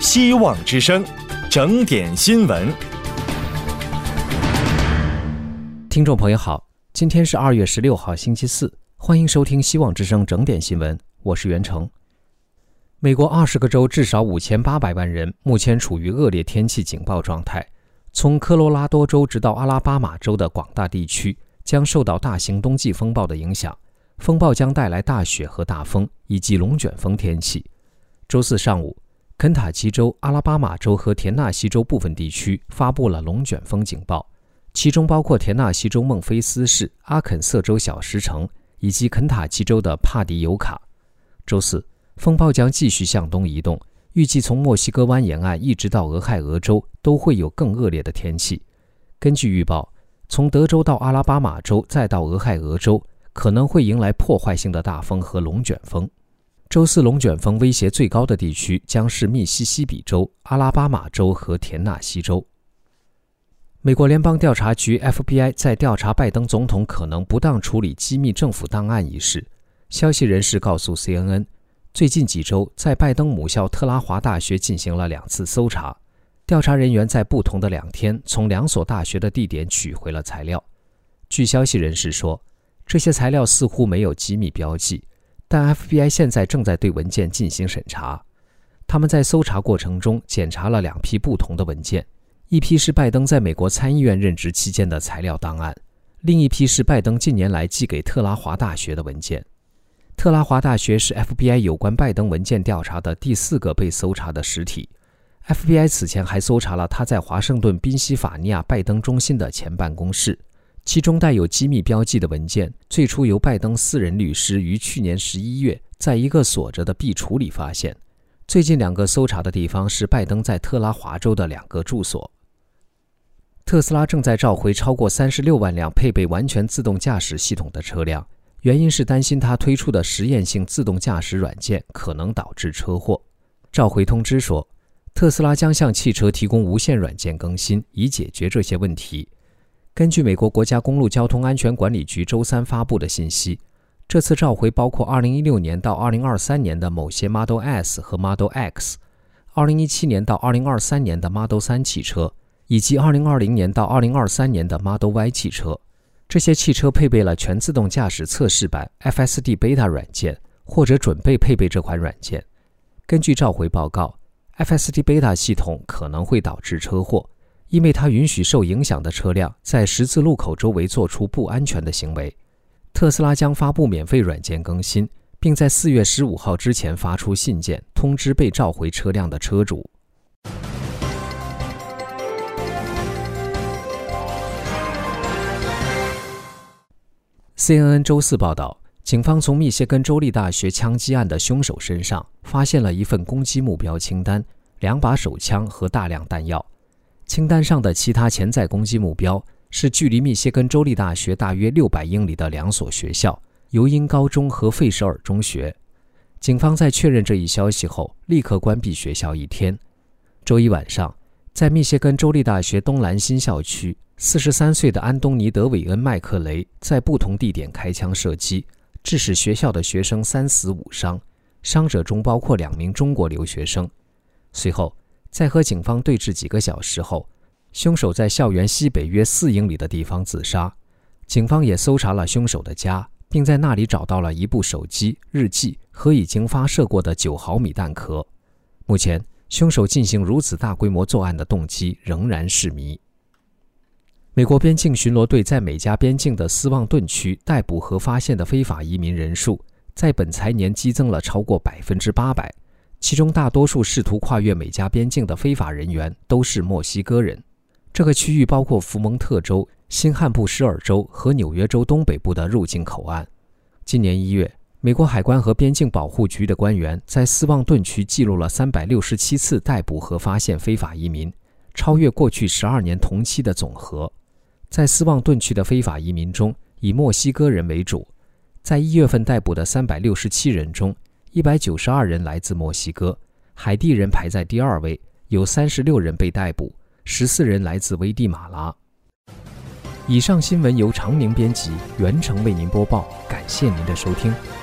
希望之声，整点新闻。 听众朋友好，今天是2月16号星期四，欢迎收听希望之声整点新闻，我是袁成。美国20个州至少5800万人目前处于恶劣天气警报状态，从科罗拉多州直到阿拉巴马州的广大地区将受到大型冬季风暴的影响，风暴将带来大雪和大风以及龙卷风天气。周四上午，肯塔基州、阿拉巴马州和田纳西州部分地区发布了龙卷风警报，其中包括田纳西州孟菲斯市、阿肯色州小石城以及肯塔基州的帕迪尤卡。周四，风暴将继续向东移动，预计从墨西哥湾沿岸一直到俄亥俄州都会有更恶劣的天气。根据预报，从德州到阿拉巴马州再到俄亥俄州可能会迎来破坏性的大风和龙卷风。周四龙卷风威胁最高的地区将是密西西比州、阿拉巴马州和田纳西州。美国联邦调查局 FBI 在调查拜登总统可能不当处理机密政府档案一事，消息人士告诉 CNN， 最近几周在拜登母校特拉华大学进行了2次搜查，调查人员在不同的2天从2所大学的地点取回了材料。据消息人士说，这些材料似乎没有机密标记，但 FBI 现在正在对文件进行审查。他们在搜查过程中检查了2批不同的文件，一批是拜登在美国参议院任职期间的材料档案，另一批是拜登近年来寄给特拉华大学的文件。特拉华大学是 FBI 有关拜登文件调查的第4个被搜查的实体。FBI 此前还搜查了他在华盛顿宾夕法尼亚拜登中心的前办公室，其中带有机密标记的文件最初由拜登私人律师于去年11月在一个锁着的壁橱里发现。最近2个搜查的地方是拜登在特拉华州的2个住所。特斯拉正在召回超过36万辆配备完全自动驾驶系统的车辆，原因是担心它推出的实验性自动驾驶软件可能导致车祸。召回通知说，特斯拉将向汽车提供无线软件更新，以解决这些问题。根据美国国家公路交通安全管理局周三发布的信息，这次召回包括2016年到2023年的某些 Model S 和 Model X， 2017年到2023年的 Model 3汽车，以及2020年到2023年的 Model Y 汽车。这些汽车配备了全自动驾驶测试版 FSD Beta 软件，或者准备配备这款软件。根据召回报告， FSD Beta 系统可能会导致车祸，因为它允许受影响的车辆在十字路口周围做出不安全的行为。特斯拉将发布免费软件更新，并在4月15号之前发出信件通知被召回车辆的车主。CNN 周四报道，警方从密歇根州立大学枪击案的凶手身上发现了一份攻击目标清单、2把手枪和大量弹药。清单上的其他潜在攻击目标是距离密歇根州立大学大约600英里的2所学校，尤因高中和费舍尔中学。警方在确认这一消息后立刻关闭学校1天。周一晚上，在密歇根州立大学东兰新校区，43岁的安东尼·德韦恩·麦克雷在不同地点开枪射击，致使学校的学生3死5伤，伤者中包括2名中国留学生。随后，在和警方对峙几个小时后，凶手在校园西北约4英里的地方自杀。警方也搜查了凶手的家，并在那里找到了一部手机、日记和已经发射过的9毫米弹壳。目前，凶手进行如此大规模作案的动机仍然是谜。美国边境巡逻队在美加边境的斯旺顿区逮捕和发现的非法移民人数，在本财年激增了超过800%，其中大多数试图跨越美加边境的非法人员都是墨西哥人。这个区域包括福蒙特州、新罕布什尔州和纽约州东北部的入境口岸。今年1月，美国海关和边境保护局的官员在斯旺顿区记录了367次逮捕和发现非法移民，超越过去12年同期的总和。在斯旺顿区的非法移民中，以墨西哥人为主。在1月份逮捕的367人中，192人来自墨西哥，海地人排在第2位，有36人被逮捕，14人来自危地马拉。以上新闻由常宁编辑，袁成为您播报，感谢您的收听。